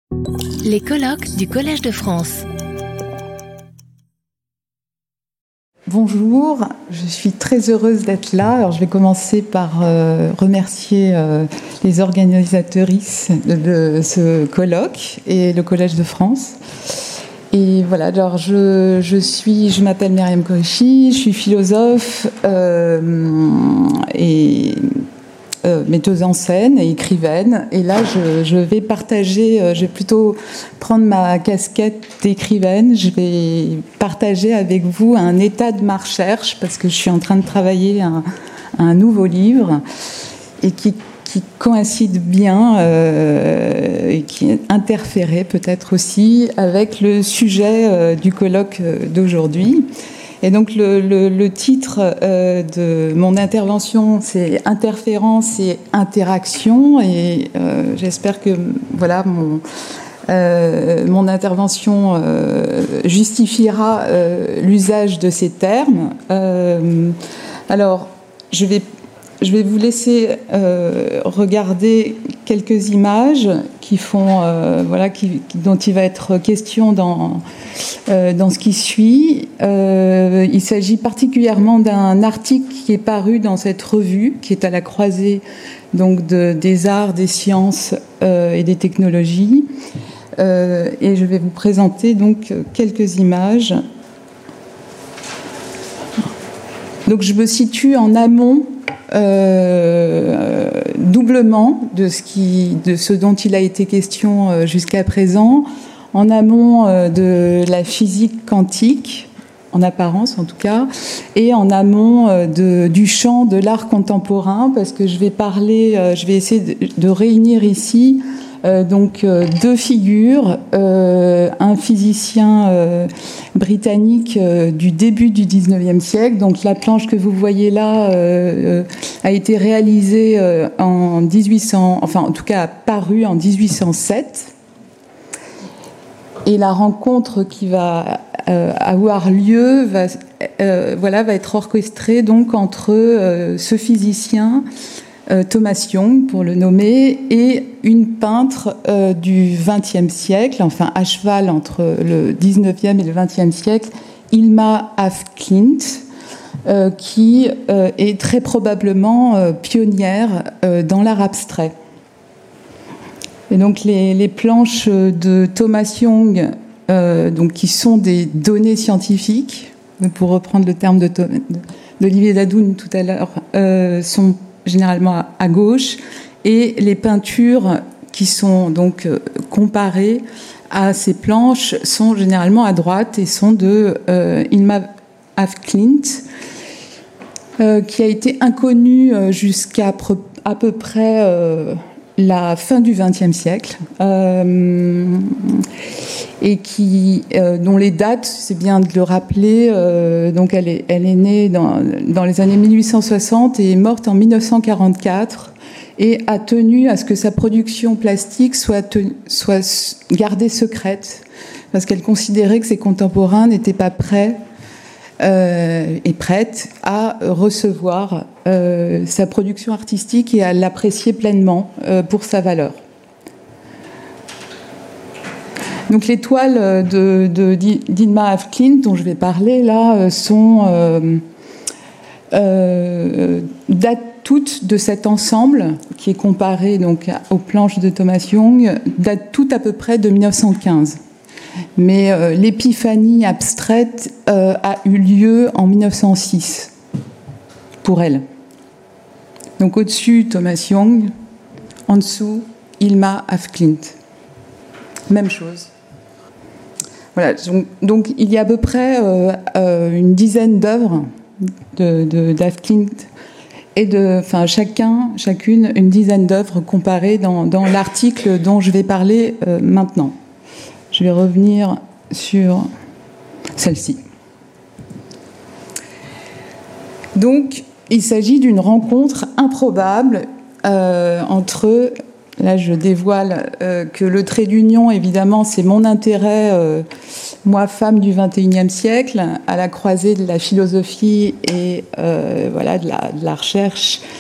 Les colloques du Collège de France. Bonjour, je suis très heureuse d'être là. Alors, je vais commencer par remercier les organisatrices de ce colloque et le Collège de France. Et voilà, alors je m'appelle Myriam Koreshi, je suis philosophe et metteuse en scène et écrivaine. Et là, je vais partager, je vais plutôt prendre ma casquette d'écrivaine. Je vais partager avec vous un état de ma recherche parce que je suis en train de travailler un nouveau livre et qui coïncide bien et qui interférait peut-être aussi avec le sujet du colloque d'aujourd'hui. Et donc le titre de mon intervention, c'est interférence et interaction. Et j'espère que voilà mon intervention justifiera l'usage de ces termes. Alors je vais vous laisser regarder quelques images qui font, dont il va être question dans ce qui suit. Il s'agit particulièrement d'un article qui est paru dans cette revue, qui est à la croisée donc des arts, des sciences et des technologies. Et je vais vous présenter donc quelques images. Donc je me situe en amont doublement de ce dont il a été question jusqu'à présent, en amont de la physique quantique, en apparence en tout cas, et en amont du champ de l'art contemporain, parce que je vais essayer de réunir ici deux figures, un physicien britannique du début du 19e siècle. Donc la planche que vous voyez là a été réalisée en 1800, enfin en tout cas apparue en 1807. Et la rencontre qui va avoir lieu va être orchestrée donc entre ce physicien Thomas Young, pour le nommer, et une peintre du XXe siècle, enfin à cheval entre le XIXe et le XXe siècle, Hilma af Klint, qui est très probablement pionnière dans l'art abstrait. Et donc les planches de Thomas Young, qui sont des données scientifiques, pour reprendre le terme d'Olivier Dadoun tout à l'heure, sont généralement à gauche, et les peintures qui sont donc comparées à ces planches sont généralement à droite et sont de Hilma af Klint, qui a été inconnue jusqu'à à peu près la fin du XXe siècle, et dont les dates, c'est bien de le rappeler, donc elle est née dans les années 1860 et est morte en 1944, et a tenu à ce que sa production plastique soit gardée secrète, parce qu'elle considérait que ses contemporains n'étaient pas prêts et prête à recevoir sa production artistique et à l'apprécier pleinement pour sa valeur. Donc les toiles d'Hilma af Klint dont je vais parler là datent toutes de cet ensemble qui est comparé donc aux planches de Thomas Young, datent toutes à peu près de 1915. Mais l'épiphanie abstraite a eu lieu en 1906 pour elle. Donc au-dessus, Thomas Young, en dessous, Hilma af Klint. Même chose. Voilà, donc il y a à peu près une dizaine d'œuvres d'af Klint et chacune une dizaine d'œuvres comparées dans l'article dont je vais parler maintenant. Je vais revenir sur celle-ci. Donc, il s'agit d'une rencontre improbable entre... Là, je dévoile que le trait d'union, évidemment, c'est mon intérêt, moi, femme du XXIe siècle, à la croisée de la philosophie et de la recherche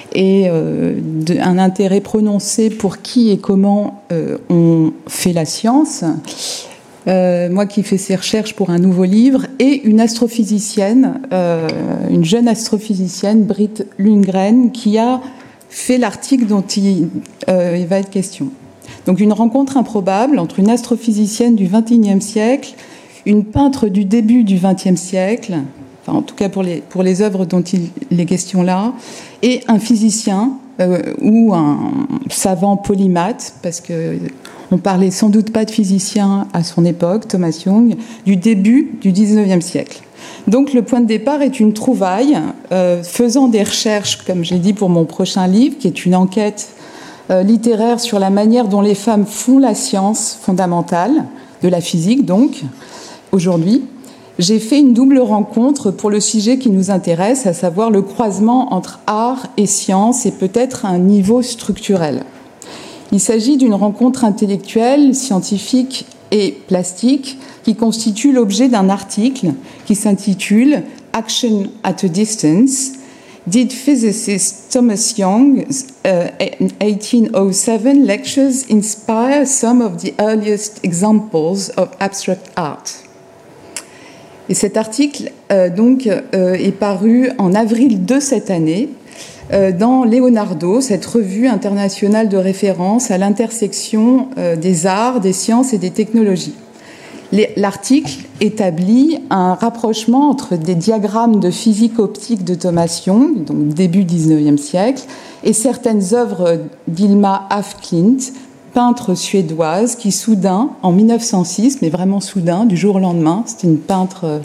et un intérêt prononcé pour qui et comment on fait la science. Moi qui fais ces recherches pour un nouveau livre, et une astrophysicienne, une jeune astrophysicienne, Britt Lundgren, qui a fait l'article dont il va être question. Donc une rencontre improbable entre une astrophysicienne du XXIe siècle, une peintre du début du XXe siècle, enfin en tout cas pour les œuvres dont il est question là, et un physicien ou un savant polymathe, parce qu'on parlait sans doute pas de physicien à son époque, Thomas Young, du début du XIXe siècle. Donc le point de départ est une trouvaille, faisant des recherches, comme j'ai dit pour mon prochain livre, qui est une enquête littéraire sur la manière dont les femmes font la science fondamentale, de la physique donc, aujourd'hui. J'ai fait une double rencontre pour le sujet qui nous intéresse, à savoir le croisement entre art et science, et peut-être un niveau structurel. Il s'agit d'une rencontre intellectuelle, scientifique et plastique qui constitue l'objet d'un article qui s'intitule « Action at a Distance ». Did physicist Thomas Young's 1807 lectures inspire some of the earliest examples of abstract art? Et cet article est paru en avril de cette année dans Leonardo, cette revue internationale de référence à l'intersection des arts, des sciences et des technologies. L'article établit un rapprochement entre des diagrammes de physique optique de Thomas Young, donc début XIXe siècle, et certaines œuvres d'Ilma af Klint, peintre suédoise, qui soudain, en 1906, mais vraiment soudain, du jour au lendemain, c'était une peintre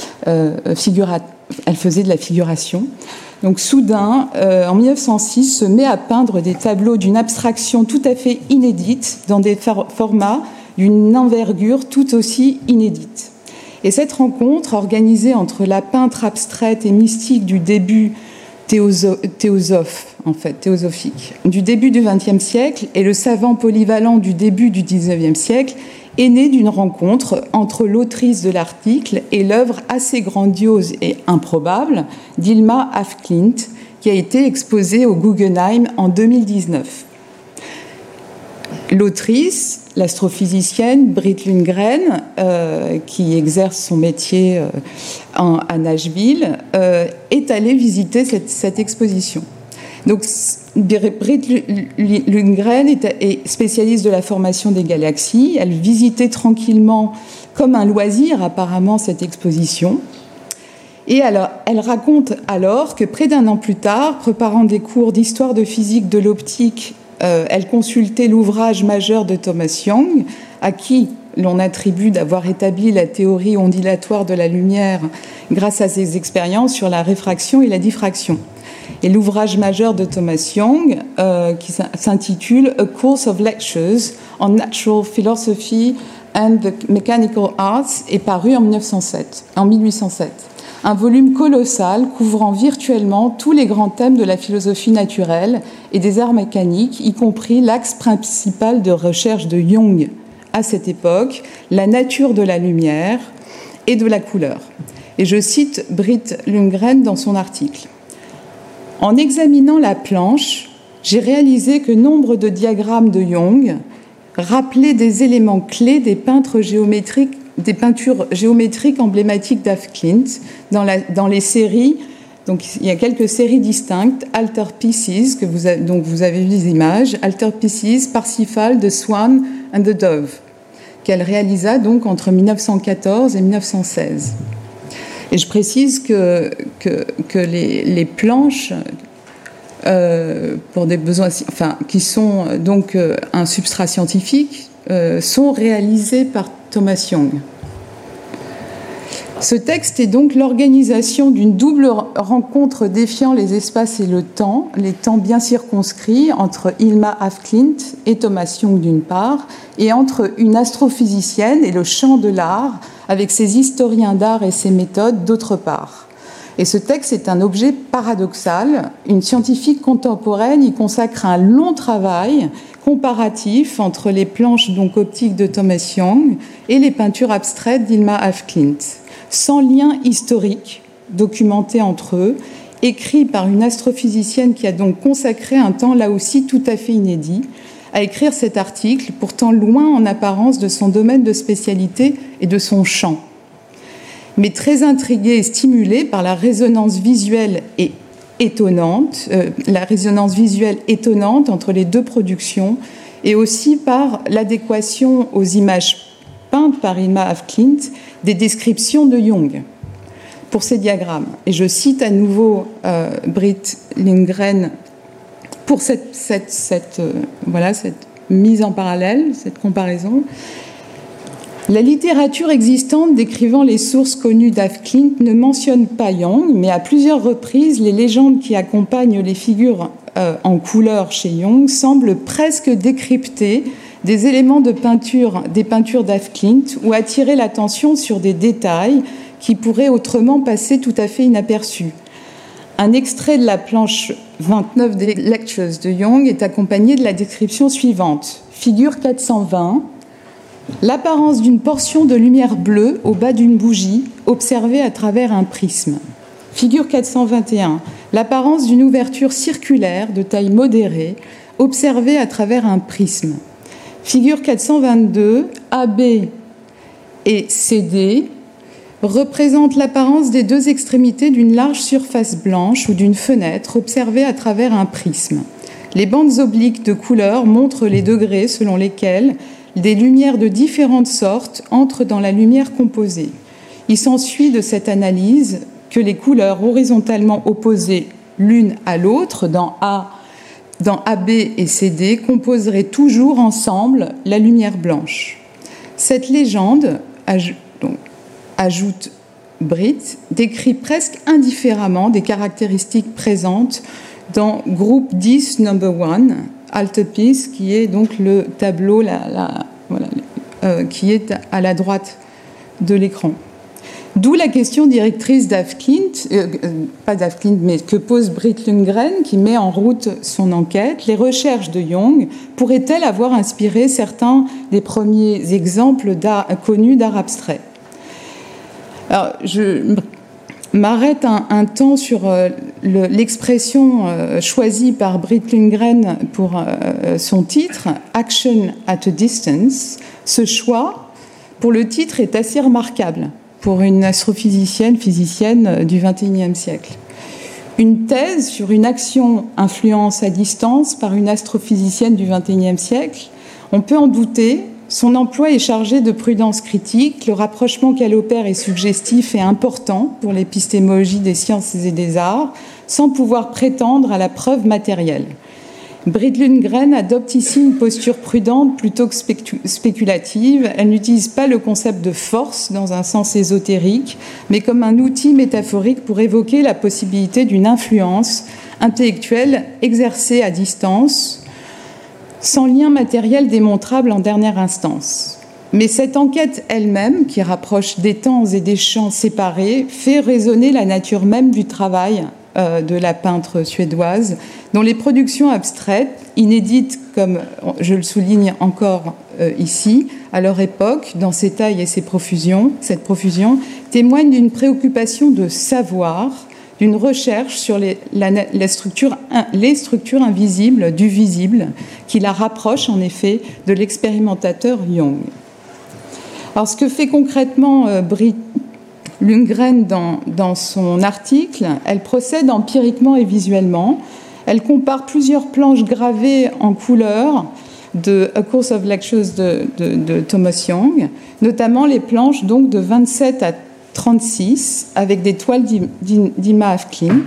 elle faisait de la figuration, donc soudain, en 1906, se met à peindre des tableaux d'une abstraction tout à fait inédite, dans des formats d'une envergure tout aussi inédite. Et cette rencontre, organisée entre la peintre abstraite et mystique du début théosophique, du début du XXe siècle et le savant polyvalent du début du XIXe siècle, est née d'une rencontre entre l'autrice de l'article et l'œuvre assez grandiose et improbable d'Ilma af Klint, qui a été exposée au Guggenheim en 2019. L'autrice, l'astrophysicienne Britt Lundgren, qui exerce son métier à Nashville, est allée visiter cette exposition. Donc, Britt Lundgren est spécialiste de la formation des galaxies. Elle visitait tranquillement, comme un loisir apparemment, cette exposition. Et alors, elle raconte alors que près d'un an plus tard, préparant des cours d'histoire de physique de l'optique, elle consultait l'ouvrage majeur de Thomas Young, à qui l'on attribue d'avoir établi la théorie ondulatoire de la lumière grâce à ses expériences sur la réfraction et la diffraction. Et l'ouvrage majeur de Thomas Young, qui s'intitule « A Course of Lectures on Natural Philosophy and the Mechanical Arts » est paru en 1807. Un volume colossal couvrant virtuellement tous les grands thèmes de la philosophie naturelle et des arts mécaniques, y compris l'axe principal de recherche de Young à cette époque, la nature de la lumière et de la couleur. Et je cite Britt Lundgren dans son article. « En examinant la planche, j'ai réalisé que nombre de diagrammes de Young rappelaient des éléments clés des peintures géométriques emblématiques d'af Klint dans les séries. Donc, il y a quelques séries distinctes, Alter Pieces, dont vous avez vu les images, Alter Pieces, Parsifal, The Swan and the Dove, qu'elle réalisa donc entre 1914 et 1916. Et je précise que les planches, pour des besoins, qui sont donc un substrat scientifique, sont réalisées par Thomas Young. Ce texte est donc l'organisation d'une double rencontre défiant les espaces et les temps bien circonscrits entre Ilma af Klint et Thomas Young d'une part, et entre une astrophysicienne et le champ de l'art, avec ses historiens d'art et ses méthodes d'autre part. Et ce texte est un objet paradoxal. Une scientifique contemporaine y consacre un long travail comparatif entre les planches donc optiques de Thomas Young et les peintures abstraites d'Ilma af Klint, sans lien historique documenté entre eux écrit par une astrophysicienne qui a donc consacré un temps là aussi tout à fait inédit à écrire cet article, pourtant loin en apparence de son domaine de spécialité et de son champ, mais très intriguée et stimulée par la résonance visuelle étonnante entre les deux productions, et aussi par l'adéquation aux images peintes par Irma af Klint des descriptions de Jung pour ces diagrammes. Et je cite à nouveau Britt Lindgren pour cette mise en parallèle, cette comparaison. La littérature existante décrivant les sources connues d'af Klint ne mentionne pas Jung, mais à plusieurs reprises, les légendes qui accompagnent les figures en couleur chez Jung semblent presque décrypter des éléments de peinture, des peintures d'af Klint, ou attirer l'attention sur des détails qui pourraient autrement passer tout à fait inaperçus. Un extrait de la planche 29 des Lectures de Jung est accompagné de la description suivante. Figure 420. L'apparence d'une portion de lumière bleue au bas d'une bougie observée à travers un prisme. Figure 421. L'apparence d'une ouverture circulaire de taille modérée observée à travers un prisme. Figure 422. AB et CD représentent l'apparence des deux extrémités d'une large surface blanche ou d'une fenêtre observée à travers un prisme. Les bandes obliques de couleurs montrent les degrés selon lesquels des lumières de différentes sortes entrent dans la lumière composée. Il s'ensuit de cette analyse que les couleurs horizontalement opposées l'une à l'autre dans AB et CD composeraient toujours ensemble la lumière blanche. Cette légende, ajoute Britt, décrit presque indifféremment des caractéristiques présentes dans groupe 10 number 1, Altepiece, qui est donc le tableau qui est à la droite de l'écran. D'où la question directrice d'af Klint, pas d'af Klint, mais que pose Britt Lundgren, qui met en route son enquête. Les recherches de Jung pourraient-elles avoir inspiré certains des premiers exemples connus d'art abstrait? Alors, je m'arrête un temps sur l'expression choisie par Britt Lundgren pour son titre, Action at a Distance. Ce choix, pour le titre, est assez remarquable pour une astrophysicienne, physicienne du XXIe siècle. Une thèse sur une action-influence à distance par une astrophysicienne du XXIe siècle, on peut en douter. Son emploi est chargé de prudence critique. Le rapprochement qu'elle opère est suggestif et important pour l'épistémologie des sciences et des arts, sans pouvoir prétendre à la preuve matérielle. Britt Lundgren adopte ici une posture prudente plutôt que spéculative. Elle n'utilise pas le concept de force dans un sens ésotérique, mais comme un outil métaphorique pour évoquer la possibilité d'une influence intellectuelle exercée à distance, sans lien matériel démontrable en dernière instance. Mais cette enquête elle-même, qui rapproche des temps et des champs séparés, fait résonner la nature même du travail de la peintre suédoise, dont les productions abstraites, inédites comme je le souligne encore ici, à leur époque, dans ses tailles et cette profusion, témoignent d'une préoccupation de savoir, d'une recherche sur les structures invisibles du visible, qui la rapproche en effet de l'expérimentateur Jung. Alors, ce que fait concrètement Britt Lundgren dans son article, elle procède empiriquement et visuellement. Elle compare plusieurs planches gravées en couleur de A Course of Lectures de Thomas Young, notamment les planches donc de 27 à 36 avec des toiles d'Irma af Klint,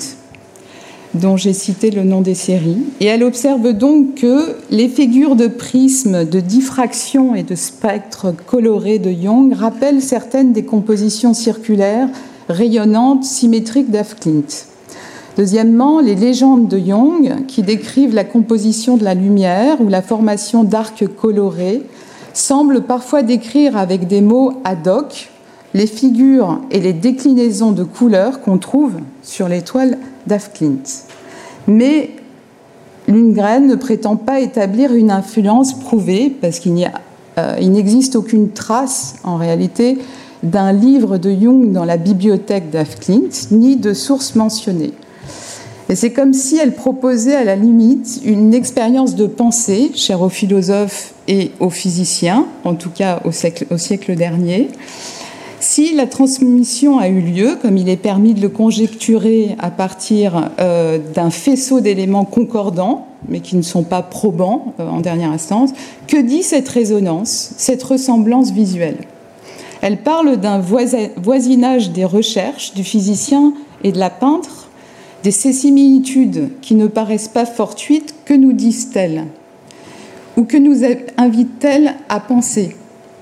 dont j'ai cité le nom des séries. Et elle observe donc que les figures de prismes, de diffraction et de spectres colorés de Jung rappellent certaines des compositions circulaires, rayonnantes, symétriques d'af Klint. Deuxièmement, les légendes de Jung, qui décrivent la composition de la lumière ou la formation d'arcs colorés, semblent parfois décrire avec des mots ad hoc les figures et les déclinaisons de couleurs qu'on trouve sur les toiles d'af Klint. Mais Lundgren ne prétend pas établir une influence prouvée, parce qu'il n'existe aucune trace, en réalité, d'un livre de Jung dans la bibliothèque d'af Klint, ni de source mentionnée. Et c'est comme si elle proposait à la limite une expérience de pensée, chère aux philosophes et aux physiciens, en tout cas au siècle dernier. Si la transmission a eu lieu, comme il est permis de le conjecturer à partir d'un faisceau d'éléments concordants, mais qui ne sont pas probants en dernière instance, que dit cette résonance, cette ressemblance visuelle? Elle parle d'un voisinage des recherches du physicien et de la peintre, de ces similitudes qui ne paraissent pas fortuites. Que nous disent-elles? Ou que nous invitent-elles à penser?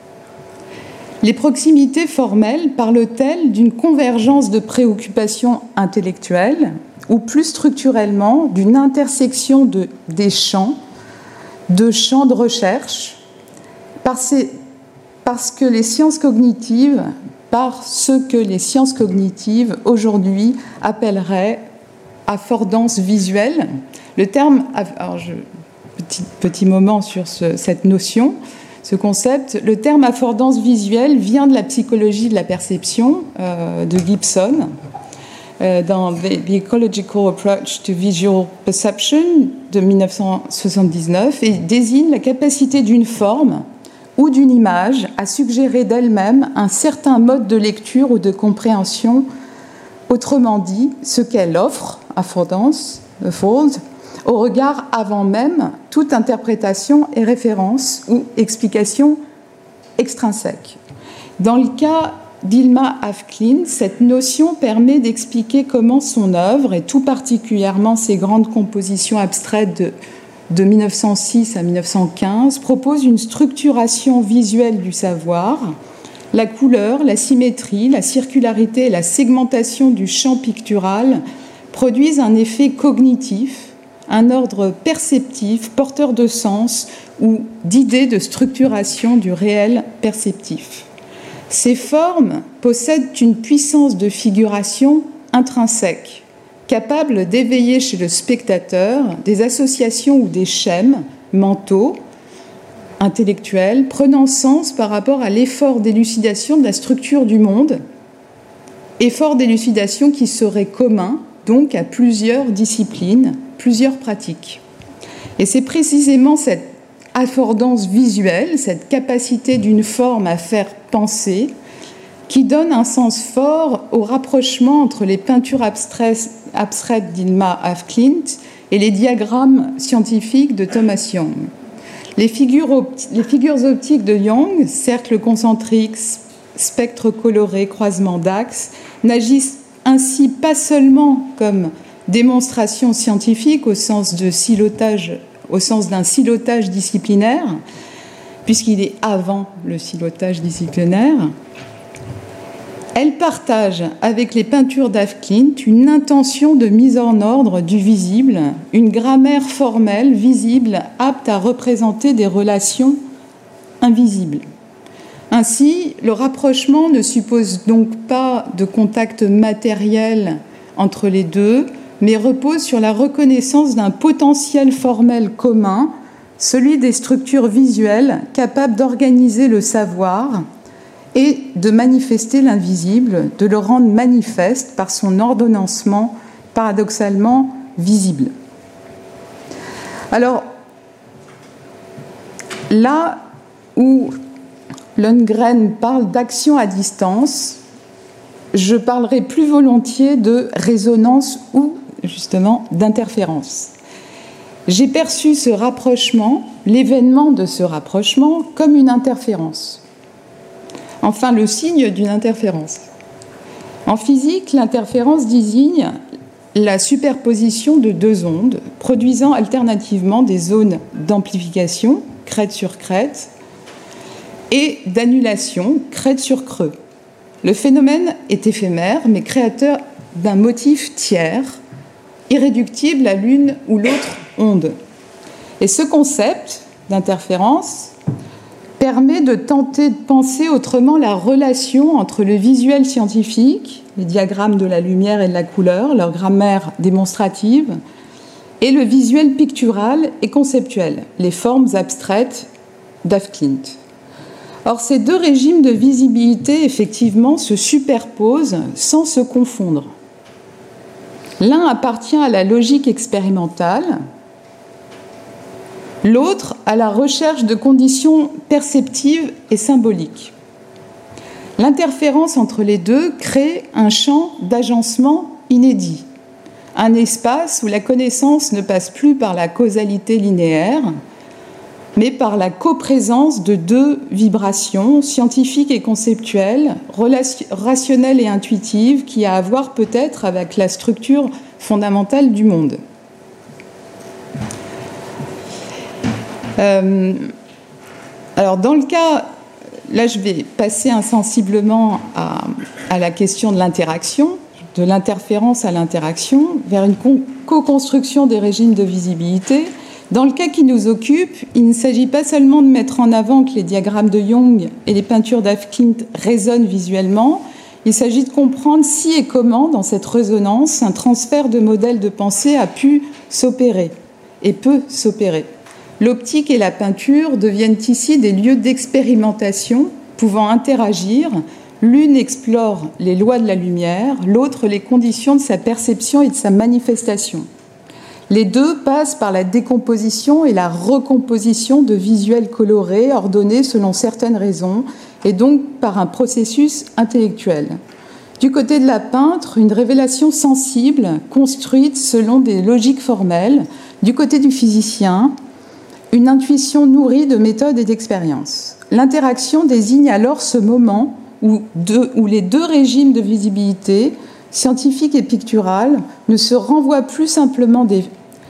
Les proximités formelles parlent-elles d'une convergence de préoccupations intellectuelles ou plus structurellement d'une intersection des champs, de champs de recherche, parce que les sciences cognitives, par ce que les sciences cognitives aujourd'hui appelleraient affordance visuelle. Le terme, alors petit moment sur cette notion, ce concept, le terme affordance visuelle vient de la psychologie de la perception de Gibson, dans The Ecological Approach to Visual Perception de 1979, et désigne la capacité d'une forme ou d'une image à suggérer d'elle-même un certain mode de lecture ou de compréhension, autrement dit, ce qu'elle offre, affordance, au regard avant même toute interprétation et référence ou explication extrinsèque. Dans le cas d'Hjalmar af Klint, cette notion permet d'expliquer comment son œuvre, et tout particulièrement ses grandes compositions abstraites de 1906 à 1915, propose une structuration visuelle du savoir. La couleur, la symétrie, la circularité et la segmentation du champ pictural produisent un effet cognitif, un ordre perceptif, porteur de sens ou d'idées de structuration du réel perceptif. Ces formes possèdent une puissance de figuration intrinsèque, capable d'éveiller chez le spectateur des associations ou des schèmes mentaux, intellectuels, prenant sens par rapport à l'effort d'élucidation de la structure du monde, effort d'élucidation qui serait commun donc à plusieurs disciplines, plusieurs pratiques. Et c'est précisément cette affordance visuelle, cette capacité d'une forme à faire penser, qui donne un sens fort au rapprochement entre les peintures abstraites d'Hjalmar af Klint et les diagrammes scientifiques de Thomas Young. Les figures optiques de Young, cercles concentriques, spectres colorés, croisements d'axes, n'agissent ainsi pas seulement comme démonstration scientifique au sens d'un silotage disciplinaire, puisqu'il est avant le silotage disciplinaire. Elle partage avec les peintures d'af Klint une intention de mise en ordre du visible, une grammaire formelle visible apte à représenter des relations invisibles. Ainsi, le rapprochement ne suppose donc pas de contact matériel entre les deux, mais repose sur la reconnaissance d'un potentiel formel commun, celui des structures visuelles capables d'organiser le savoir et de manifester l'invisible, de le rendre manifeste par son ordonnancement paradoxalement visible. Alors, là où Lundgren parle d'action à distance, je parlerai plus volontiers de résonance ou justement d'interférence. J'ai perçu ce rapprochement, l'événement de ce rapprochement, comme une interférence. Enfin, le signe d'une interférence. En physique, l'interférence désigne la superposition de deux ondes, produisant alternativement des zones d'amplification, crête sur crête, et d'annulation, crête sur creux. Le phénomène est éphémère, mais créateur d'un motif tiers, irréductible à l'une ou l'autre onde. Et ce concept d'interférence permet de tenter de penser autrement la relation entre le visuel scientifique, les diagrammes de la lumière et de la couleur, leur grammaire démonstrative, et le visuel pictural et conceptuel, les formes abstraites d'af Klint. Or, ces deux régimes de visibilité, effectivement, se superposent sans se confondre. L'un appartient à la logique expérimentale, l'autre à la recherche de conditions perceptives et symboliques. L'interférence entre les deux crée un champ d'agencement inédit, un espace où la connaissance ne passe plus par la causalité linéaire, mais par la coprésence de deux vibrations scientifiques et conceptuelles, rationnelles et intuitives, qui a à voir peut-être avec la structure fondamentale du monde. Alors dans le cas, là je vais passer insensiblement à la question de l'interaction, de l'interférence à l'interaction, vers une co-construction des régimes de visibilité. Dans le cas qui nous occupe, il ne s'agit pas seulement de mettre en avant que les diagrammes de Young et les peintures d'Afkint résonnent visuellement, il s'agit de comprendre si et comment, dans cette résonance, un transfert de modèles de pensée a pu s'opérer et peut s'opérer. L'optique et la peinture deviennent ici des lieux d'expérimentation pouvant interagir. L'une explore les lois de la lumière, l'autre les conditions de sa perception et de sa manifestation. Les deux passent par la décomposition et la recomposition de visuels colorés, ordonnés selon certaines raisons, et donc par un processus intellectuel. Du côté de la peintre, une révélation sensible, construite selon des logiques formelles. Du côté du physicien, une intuition nourrie de méthodes et d'expériences. L'interaction désigne alors ce moment où les deux régimes de visibilité, scientifique et pictural, ne se renvoient plus simplement des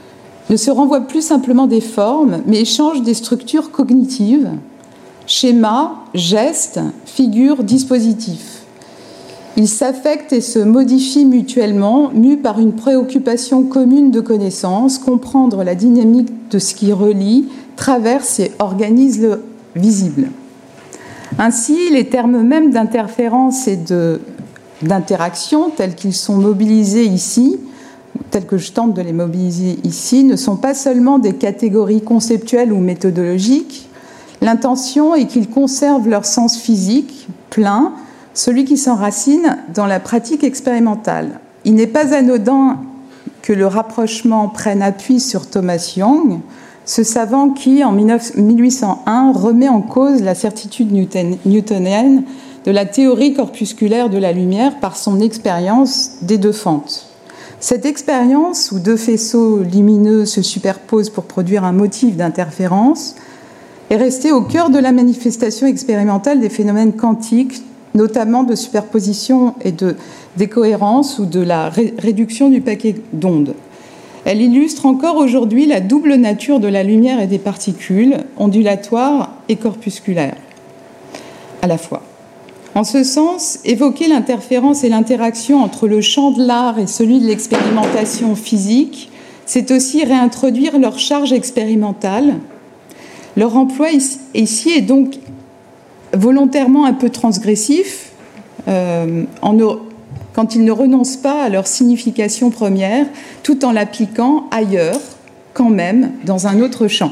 formes, mais échangent des structures cognitives, schémas, gestes, figures, dispositifs. Ils s'affectent et se modifient mutuellement, mus par une préoccupation commune de connaissance, comprendre la dynamique de ce qui relie, traverse et organise le visible. Ainsi, les termes mêmes d'interférence et d'interaction, tels qu'ils sont mobilisés ici, tels que je tente de les mobiliser ici, ne sont pas seulement des catégories conceptuelles ou méthodologiques. L'intention est qu'ils conservent leur sens physique, plein, celui qui s'enracine dans la pratique expérimentale. Il n'est pas anodin que le rapprochement prenne appui sur Thomas Young, ce savant qui, en 1801, remet en cause la certitude newtonienne de la théorie corpusculaire de la lumière par son expérience des deux fentes. Cette expérience, où deux faisceaux lumineux se superposent pour produire un motif d'interférence, est restée au cœur de la manifestation expérimentale des phénomènes quantiques, notamment de superposition et de décohérence ou de la réduction du paquet d'ondes. Elle illustre encore aujourd'hui la double nature de la lumière et des particules, ondulatoires et corpusculaires, à la fois. En ce sens, évoquer l'interférence et l'interaction entre le champ de l'art et celui de l'expérimentation physique, c'est aussi réintroduire leur charge expérimentale. Leur emploi ici est donc volontairement un peu transgressif, quand ils ne renoncent pas à leur signification première, tout en l'appliquant ailleurs, quand même, dans un autre champ.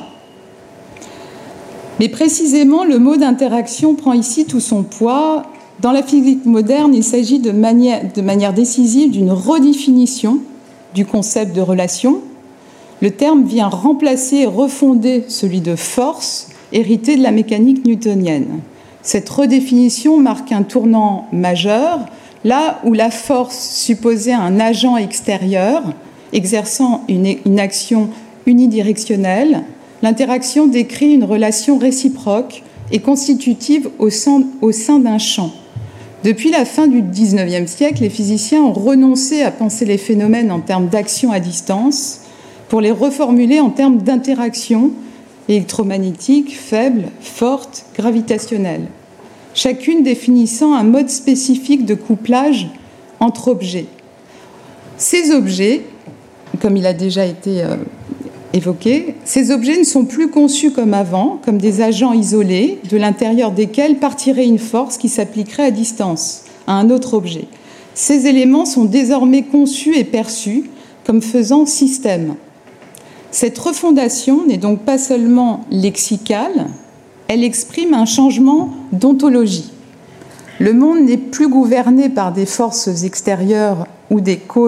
Mais précisément, le mot d'interaction prend ici tout son poids. Dans la physique moderne, il s'agit de manière décisive d'une redéfinition du concept de relation. Le terme vient remplacer et refonder celui de force, hérité de la mécanique newtonienne. Cette redéfinition marque un tournant majeur, là où la force supposait un agent extérieur exerçant une action unidirectionnelle, l'interaction décrit une relation réciproque et constitutive au sein d'un champ. Depuis la fin du XIXe siècle, les physiciens ont renoncé à penser les phénomènes en termes d'action à distance pour les reformuler en termes d'interaction électromagnétique, faible, forte, gravitationnelle, chacune définissant un mode spécifique de couplage entre objets. Ces objets, comme il a déjà été évoqué, ces objets ne sont plus conçus comme avant, comme des agents isolés, de l'intérieur desquels partirait une force qui s'appliquerait à distance à un autre objet. Ces éléments sont désormais conçus et perçus comme faisant système. Cette refondation n'est donc pas seulement lexicale, elle exprime un changement d'ontologie. Le monde n'est plus gouverné par des forces extérieures ou des causes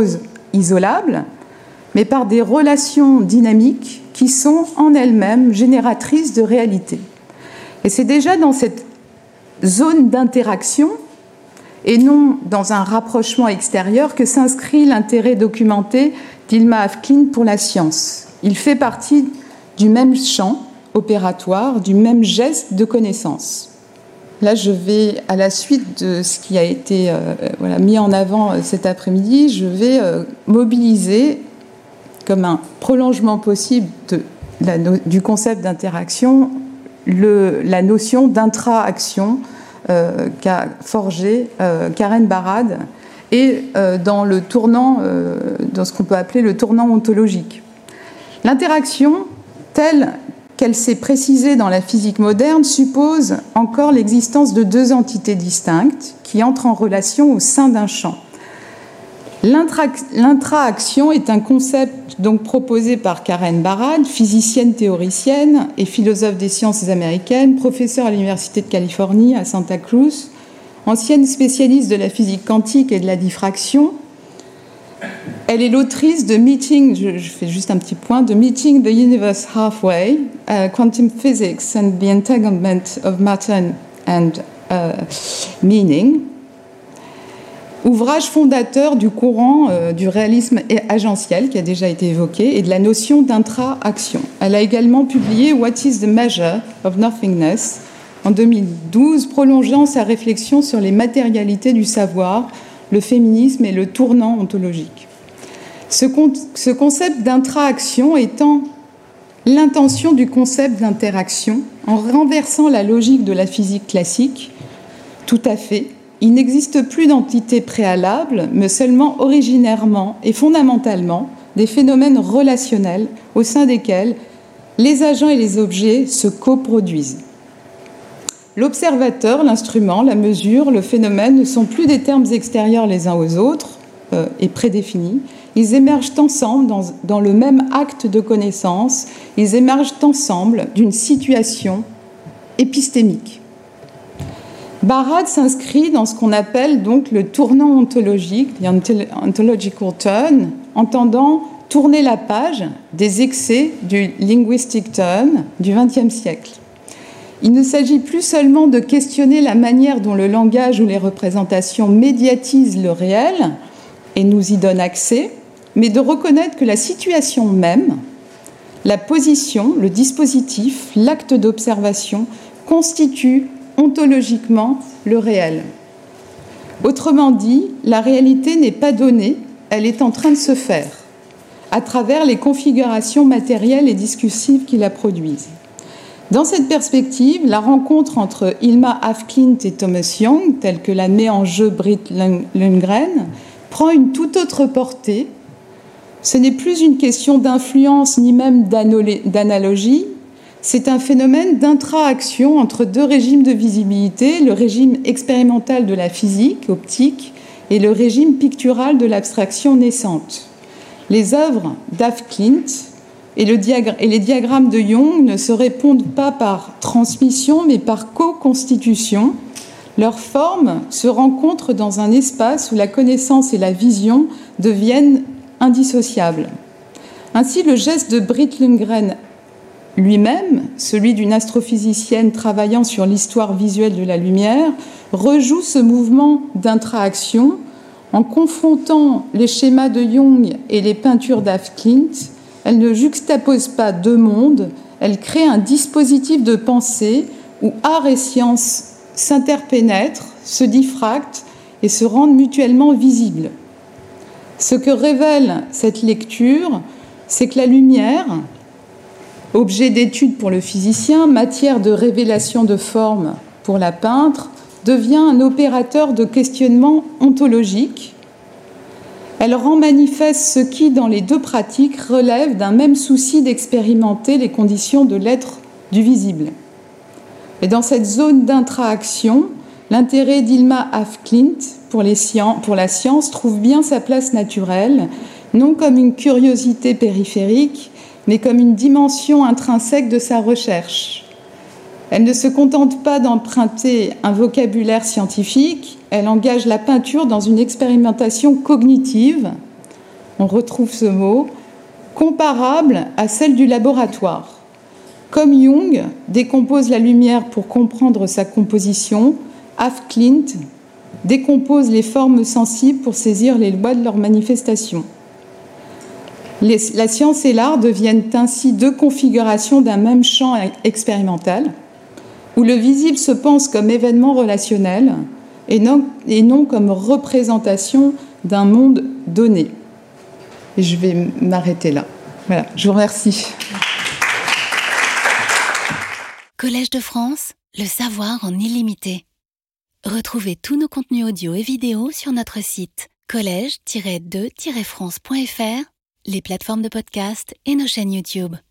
isolables, mais par des relations dynamiques qui sont en elles-mêmes génératrices de réalité. Et c'est déjà dans cette zone d'interaction, et non dans un rapprochement extérieur, que s'inscrit l'intérêt documenté d'Hilma af Klint pour la science. Il fait partie du même champ opératoire, du même geste de connaissance. Là, je vais, à la suite de ce qui a été mis en avant cet après-midi, je vais mobiliser comme un prolongement possible du concept d'interaction la notion d'intra-action qu'a forgée Karen Barad et dans ce qu'on peut appeler le tournant ontologique. L'interaction, telle qu'elle s'est précisée dans la physique moderne, suppose encore l'existence de deux entités distinctes qui entrent en relation au sein d'un champ. L'intra-action est un concept donc proposé par Karen Barad, physicienne théoricienne et philosophe des sciences américaines, professeure à l'Université de Californie à Santa Cruz, ancienne spécialiste de la physique quantique et de la diffraction. Elle est l'autrice de Meeting, je fais juste un petit point, de Meeting the Universe Halfway, Quantum Physics and the Entanglement of Matter and Meaning, ouvrage fondateur du courant du réalisme agentiel qui a déjà été évoqué et de la notion d'intra-action. Elle a également publié What is the Measure of Nothingness en 2012, prolongeant sa réflexion sur les matérialités du savoir, le féminisme et le tournant ontologique. Ce concept d'intra-action étant l'intention du concept d'interaction en renversant la logique de la physique classique, tout à fait. Il n'existe plus d'entité préalable, mais seulement originairement et fondamentalement des phénomènes relationnels au sein desquels les agents et les objets se coproduisent. L'observateur, l'instrument, la mesure, le phénomène ne sont plus des termes extérieurs les uns aux autres et prédéfinis. Ils émergent ensemble dans le même acte de connaissance. Ils émergent ensemble d'une situation épistémique. Barad s'inscrit dans ce qu'on appelle donc le tournant ontologique, the ontological turn, entendant tourner la page des excès du linguistic turn du XXe siècle. Il ne s'agit plus seulement de questionner la manière dont le langage ou les représentations médiatisent le réel et nous y donnent accès, mais de reconnaître que la situation même, la position, le dispositif, l'acte d'observation constituent ontologiquement le réel. Autrement dit, la réalité n'est pas donnée, elle est en train de se faire, à travers les configurations matérielles et discursives qui la produisent. Dans cette perspective, la rencontre entre Hilma af Klint et Thomas Young, telle que la met en jeu Britt Lundgren, prend une toute autre portée. Ce n'est plus une question d'influence ni même d'analogie, c'est un phénomène d'intra-action entre deux régimes de visibilité, le régime expérimental de la physique optique et le régime pictural de l'abstraction naissante. Les œuvres d'af Klint et les diagrammes de Young ne se répondent pas par transmission, mais par co-constitution. Leurs formes se rencontrent dans un espace où la connaissance et la vision deviennent indissociables. Ainsi, le geste de Britt Lundgren lui-même, celui d'une astrophysicienne travaillant sur l'histoire visuelle de la lumière, rejoue ce mouvement d'intra-action en confrontant les schémas de Young et les peintures d'af Klint. Elle ne juxtapose pas deux mondes, elle crée un dispositif de pensée où art et science s'interpénètrent, se diffractent et se rendent mutuellement visibles. Ce que révèle cette lecture, c'est que la lumière, objet d'étude pour le physicien, matière de révélation de forme pour la peintre, devient un opérateur de questionnement ontologique. Elle rend manifeste ce qui, dans les deux pratiques, relève d'un même souci d'expérimenter les conditions de l'être du visible. Et dans cette zone d'intra-action, l'intérêt d'Hilma af Klint pour la science trouve bien sa place naturelle, non comme une curiosité périphérique, mais comme une dimension intrinsèque de sa recherche. Elle ne se contente pas d'emprunter un vocabulaire scientifique, elle engage la peinture dans une expérimentation cognitive, on retrouve ce mot, comparable à celle du laboratoire. Comme Jung décompose la lumière pour comprendre sa composition, Af Klint décompose les formes sensibles pour saisir les lois de leur manifestation. La science et l'art deviennent ainsi deux configurations d'un même champ expérimental, où le visible se pense comme événement relationnel et non comme représentation d'un monde donné. Et je vais m'arrêter là. Voilà, je vous remercie. Collège de France, le savoir en illimité. Retrouvez tous nos contenus audio et vidéo sur notre site collège-2-france.fr, les plateformes de podcast et nos chaînes YouTube.